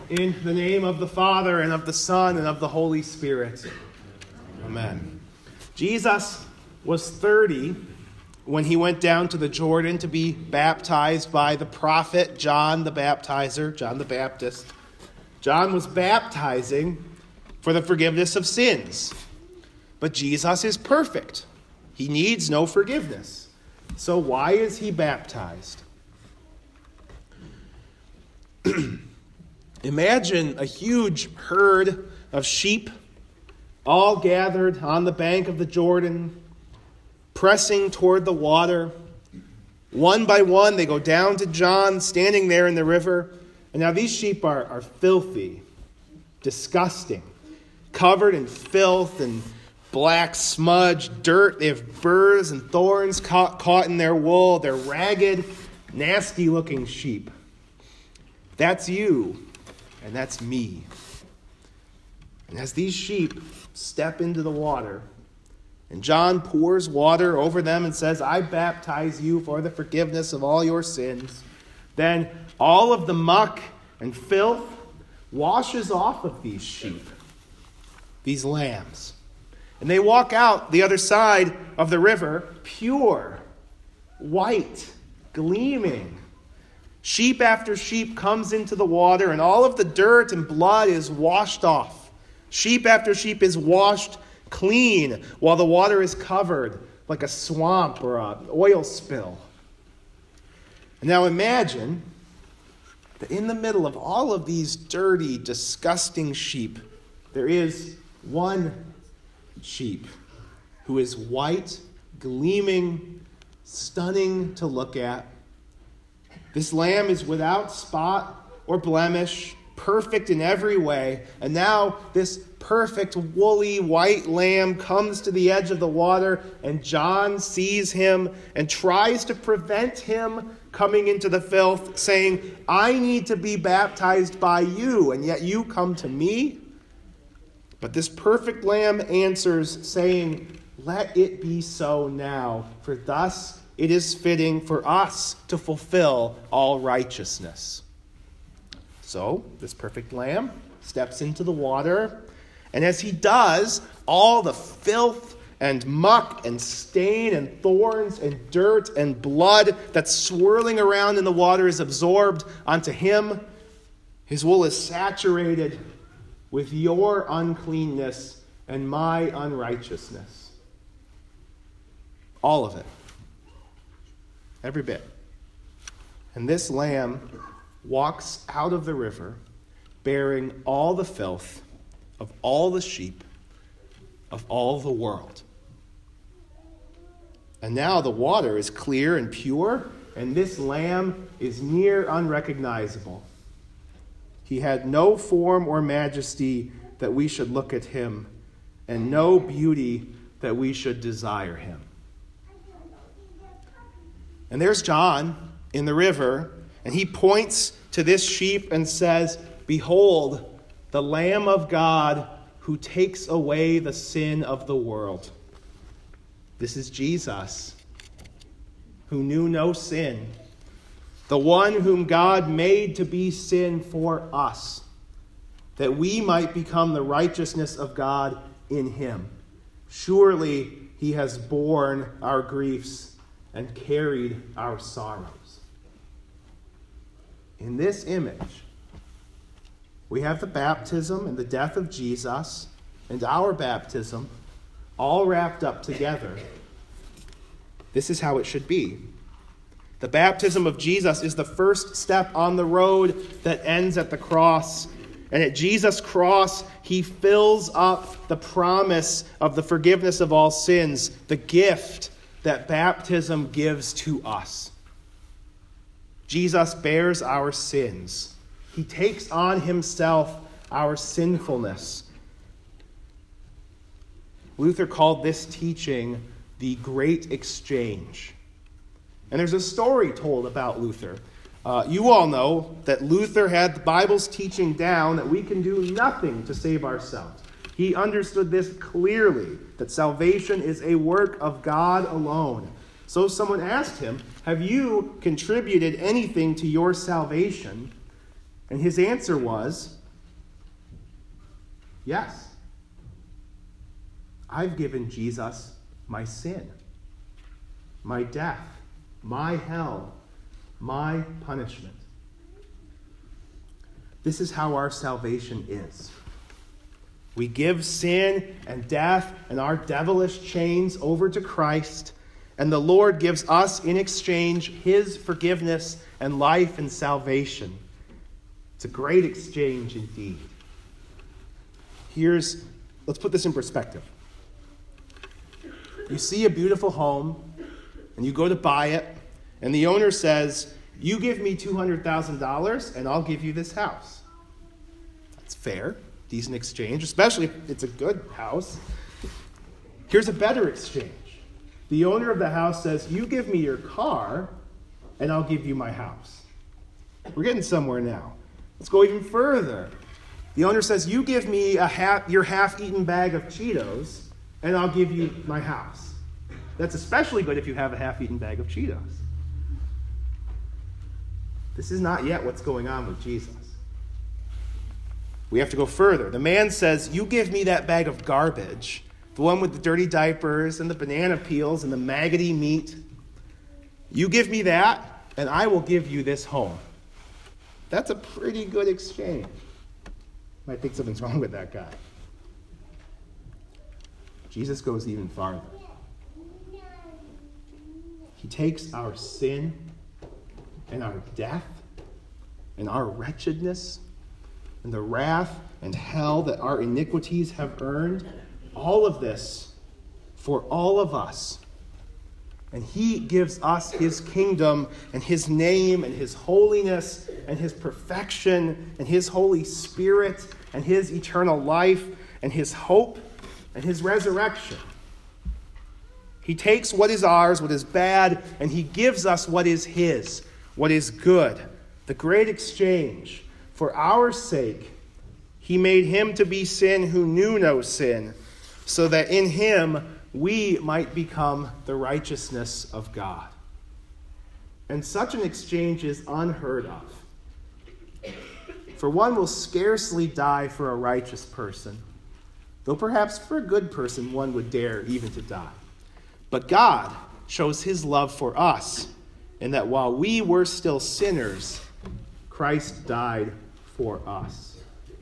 In the name of the Father, and of the Son, and of the Holy Spirit. Amen. Jesus was 30 when he went down to the Jordan to be baptized by the prophet John the Baptizer, John the Baptist. John was baptizing for the forgiveness of sins. But Jesus is perfect. He needs no forgiveness. So why is he baptized? Imagine a huge herd of sheep all gathered on the bank of the Jordan, pressing toward the water. One by one, they go down to John, standing there in the river. And now these sheep are filthy, disgusting, covered in filth and black smudge, dirt. They have burrs and thorns caught in their wool. They're ragged, nasty-looking sheep. That's you, and that's me. And as these sheep step into the water, and John pours water over them and says, I baptize you for the forgiveness of all your sins, then all of the muck and filth washes off of these sheep, these lambs. And they walk out the other side of the river pure, white, gleaming. Sheep after sheep comes into the water, and all of the dirt and blood is washed off. Sheep after sheep is washed clean, while the water is covered like a swamp or an oil spill. And now imagine that in the middle of all of these dirty, disgusting sheep, there is one sheep who is white, gleaming, stunning to look at. This lamb is without spot or blemish, perfect in every way. And now this perfect, woolly, white lamb comes to the edge of the water, and John sees him and tries to prevent him coming into the filth, saying, I need to be baptized by you, and yet you come to me? But this perfect lamb answers, saying, let it be so now, for thus it is fitting for us to fulfill all righteousness. So, this perfect lamb steps into the water, and as he does, all the filth and muck and stain and thorns and dirt and blood that's swirling around in the water is absorbed onto him. His wool is saturated with your uncleanness and my unrighteousness. All of it. Every bit. And this lamb walks out of the river bearing all the filth of all the sheep of all the world. And now the water is clear and pure, and this lamb is near unrecognizable. He had no form or majesty that we should look at him, and no beauty that we should desire him. And there's John in the river, and he points to this sheep and says, behold, the Lamb of God who takes away the sin of the world. This is Jesus, who knew no sin, the one whom God made to be sin for us, that we might become the righteousness of God in him. Surely he has borne our griefs and carried our sorrows. In this image, we have the baptism and the death of Jesus and our baptism all wrapped up together. This is how it should be. The baptism of Jesus is the first step on the road that ends at the cross. And at Jesus' cross, he fills up the promise of the forgiveness of all sins, the gift that baptism gives to us. Jesus bears our sins. He takes on himself our sinfulness. Luther called this teaching the Great Exchange. And there's a story told about Luther. You all know that Luther had the Bible's teaching down that we can do nothing to save ourselves. He understood this clearly, that salvation is a work of God alone. So someone asked him, have you contributed anything to your salvation? And his answer was, Yes. I've given Jesus my sin, my death, my hell, my punishment. This is how our salvation is. We give sin and death and our devilish chains over to Christ, and the Lord gives us in exchange his forgiveness and life and salvation. It's a great exchange indeed. Let's put this in perspective. You see a beautiful home, and you go to buy it, and the owner says, you give me $200,000, and I'll give you this house. That's fair, decent exchange, especially if it's a good house. Here's a better exchange. The owner of the house says, you give me your car, and I'll give you my house. We're getting somewhere now. Let's go even further. The owner says, you give me your half-eaten bag of Cheetos, and I'll give you my house. That's especially good if you have a half-eaten bag of Cheetos. This is not yet what's going on with Jesus. We have to go further. The man says, you give me that bag of garbage, the one with the dirty diapers and the banana peels and the maggoty meat. You give me that, and I will give you this home. That's a pretty good exchange. Might think something's wrong with that guy. Jesus goes even farther. He takes our sin and our death and our wretchedness and the wrath and hell that our iniquities have earned, all of this for all of us. And he gives us his kingdom and his name and his holiness and his perfection and his Holy Spirit and his eternal life and his hope and his resurrection. He takes what is ours, what is bad, and he gives us what is his, what is good. The great exchange. For our sake, he made him to be sin who knew no sin, so that in him we might become the righteousness of God. And such an exchange is unheard of. For one will scarcely die for a righteous person, though perhaps for a good person one would dare even to die. But God shows his love for us, in that while we were still sinners, Christ died for us.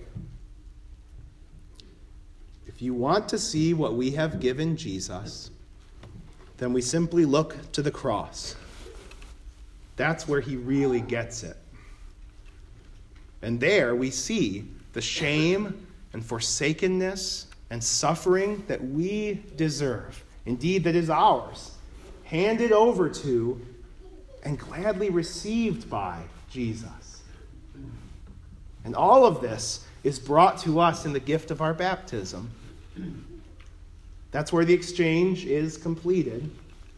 If you want to see what we have given Jesus, then we simply look to the cross. That's where he really gets it. And there we see the shame and forsakenness and suffering that we deserve, indeed that is ours, handed over to and gladly received by Jesus. And all of this is brought to us in the gift of our baptism. That's where the exchange is completed.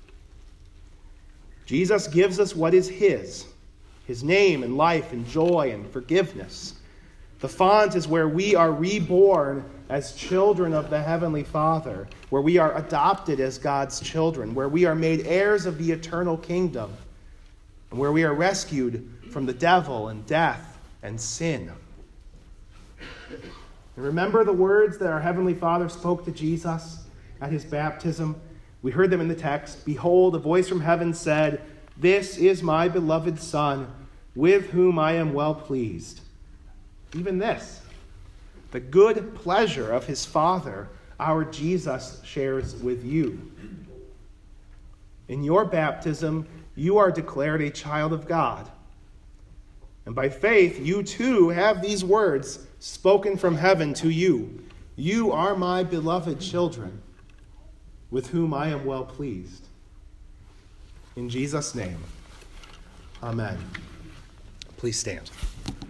Jesus gives us what is his name and life and joy and forgiveness. The font is where we are reborn as children of the Heavenly Father, where we are adopted as God's children, where we are made heirs of the eternal kingdom, and where we are rescued from the devil and death and sin. And remember the words that our Heavenly Father spoke to Jesus at his baptism? We heard them in the text. Behold, a voice from heaven said, "This is my beloved Son, with whom I am well pleased." Even this, the good pleasure of his Father, our Jesus shares with you. In your baptism, you are declared a child of God. And by faith, you too have these words spoken from heaven to you. You are my beloved children, with whom I am well pleased. In Jesus' name, amen. Please stand.